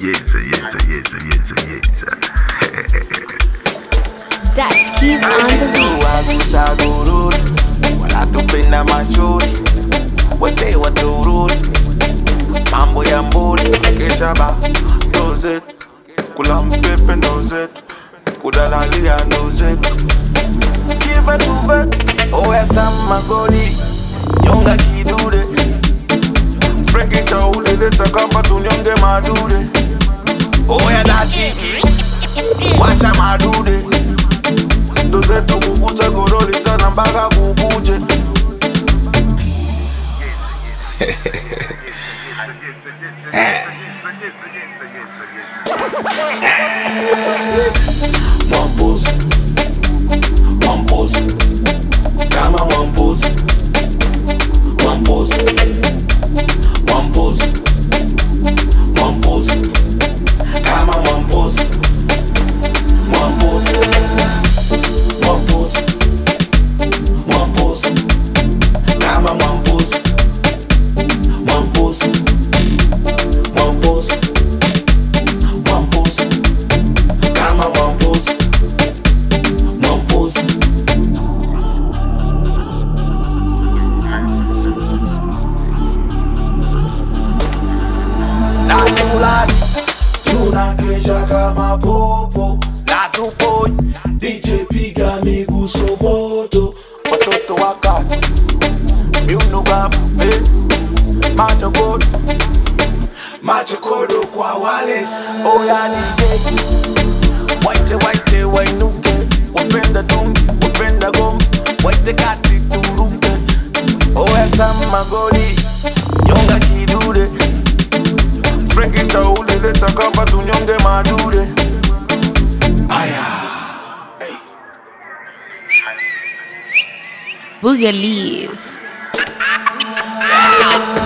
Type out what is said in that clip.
Dax Keys on the beat. Wanatupenda mashuhuri wote waturudi, mambo ya mburi kesha ba ndo zetu, kula mpepe ndo zetu, kudalalia ndo zetu, kive tuve oya sama goli nyonga kidude, Frankie Sauli leta kamba tunyonge madude, oya dakiki washa madude ndo zetu, kukucha goroli tana mpaka kukuje. Mampus, mampus, kama mampus, mampus, mampus, mampus, kama mampus, mampus, mampus, mampus, kama mampus, mampus, mampus, mampus, kama mampus, mampus. Natulali tunakesha kama popo, natupoi DJ piga miguso moto, watoto wakati miuno baba macho kodo kwa wallet, oya DJ waite wainuke, wapenda tungi wapenda gom, waite kati turuke, oya sama goli nyonga kidude, Frankie Sauli leta kamba tunyonge madude. Aya hey. Boogalies.